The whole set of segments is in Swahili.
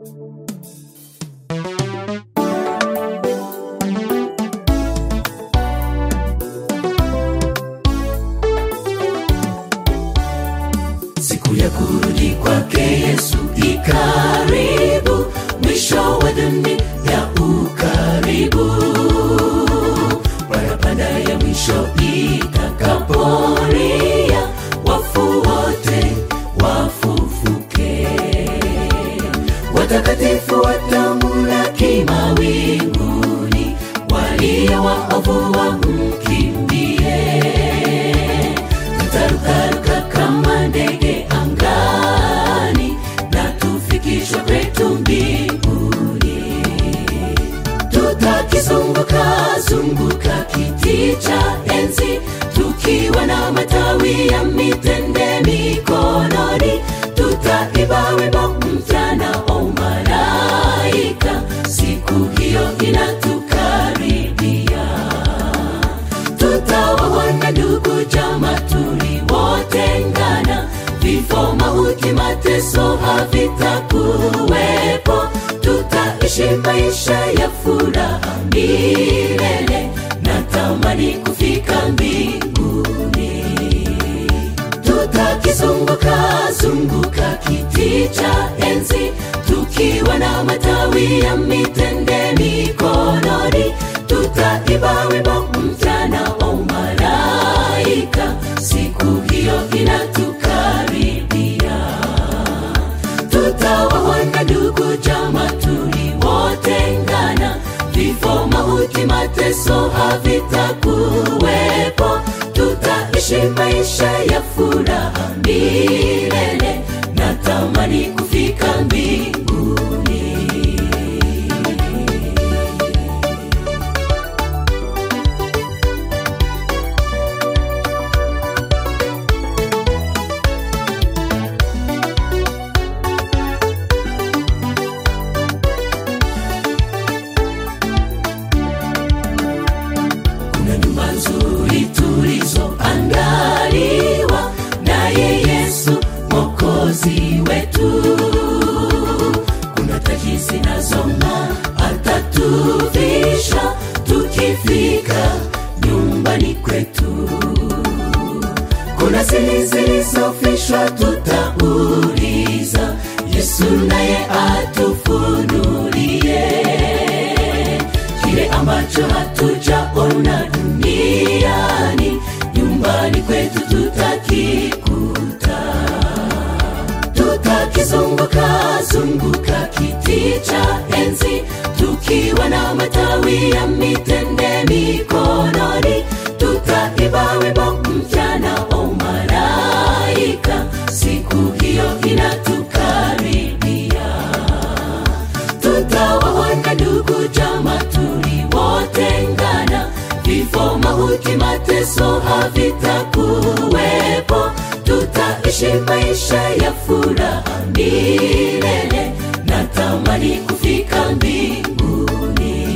Siku ya kurudi kwake Yesu ikaribu, mwisho wa dunia ukaribu. Parapanda ya mwisho itakapolia, wafu wote wafufuke. Watakatifu watamlaki mawinguni, walio waovu wamkimbie. Tutarukaruka kama ndege angani, na tufikishwe kwetu mbinguni. Tutakizunguka kiti cha enzi, tukiwa na matawi ya mitende mikononi. Tutaimba wimbo mpya na malaika, siku hiyo inatukaribia. Tutawaona ndugu jamaa tuliwotengana, vifo, mauti, mateso havitakuwepo. Tutaishi maisha ya furaha milele, natamani kufika mbinguni. Tutakizunguka kiti cha enzi, tukiwa na matawi ya mitende mikononi. Tutaimba wimbo mpya na malaika, siku hiyo inatukaribia. Tutawaona ndugu jamaa tuliwotengana, vifo, mauti, mateso havitakuwepo. Tutaishi maisha ya furaha milele, natamani kufika mbinguni. Kuna nyumba nzuri tulizoandaliwa naye Yesu Mwokozi wetu. Kuna taji zinazong'aa atatuvisha, tukifika nyumbani kwetu. Kuna siri zilizofishwa tutauliza, Yesu naye atufunulie kile ambacho hatujaona duniani. Nyumbani kwetu tutakikuta. Tutakizunguka kiti cha enzi, tukiwa na matawi ya mitende mikononi. Tutaimba wimbo mpya na malaika, siku hiyo inatukaribia. Tutawaona ndugu jamaa tuliwotengana, vifo, mauti, mateso havitakuwepo. Tutaishi maisha ya furaha milele, natamani kufika mbinguni.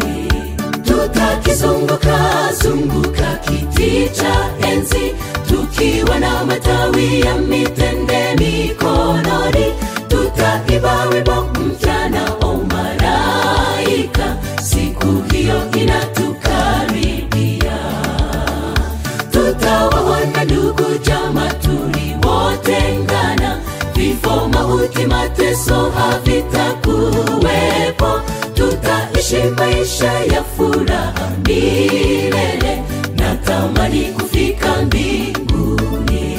Tutakizunguka kiti cha enzi, tukiwa na matawi ya mitende mikononi. Tutaimba wimbo mpya na malaika, siku hiyo inatukaribia. Tutawaona ndugu jamaa tuliwotengana, vifo, mauti, mateso havitakuwepo. Tutaishi maisha ya furaha milele, natamani kufika mbinguni.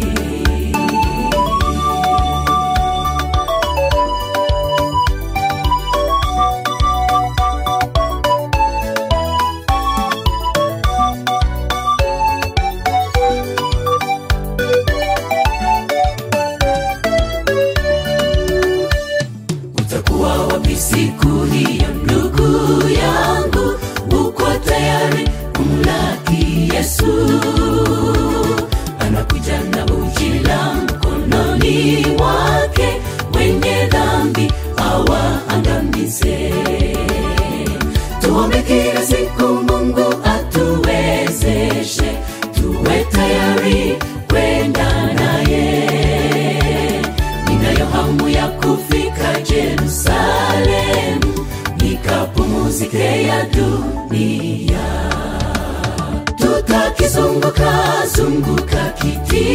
Utakuwa wapi siku hiyo ndugu yangu? Uko tayari kumlaki Yesu?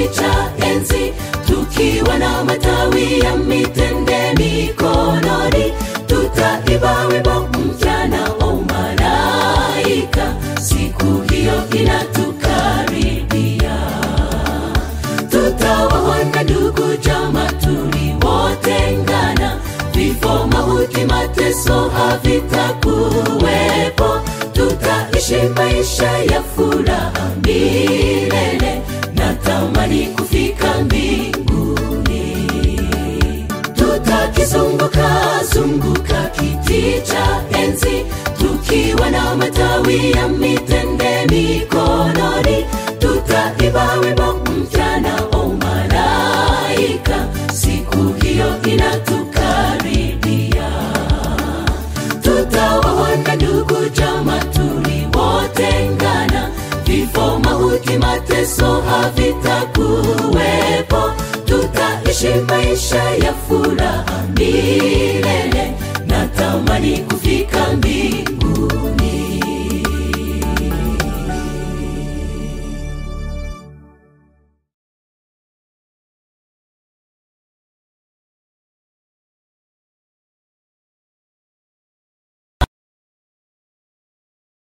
cha enzi, tukiwa na matawi ya mitende mikononi. Tutaimba wimbo mpya na malaika, siku hiyo inatukaribia. Tutawaona ndugu jamaa tuliotengana, vifo, mauti, mateso havitakuwepo. Tutaishi maisha ya furaha milele, natamani kufika mbinguni. Tutakizunguka kiti cha enzi, tukiwa na matawi ya mitende mikononi. Tutaimba wimbo mpya na malaika, siku hiyo inatukaribia. Tutawaona ndugu jamaa tuliotengana, vifo, mauti, mateso havitakuwepo. Tutaishi maisha ya furaha milele, natamani kufika mbinguni.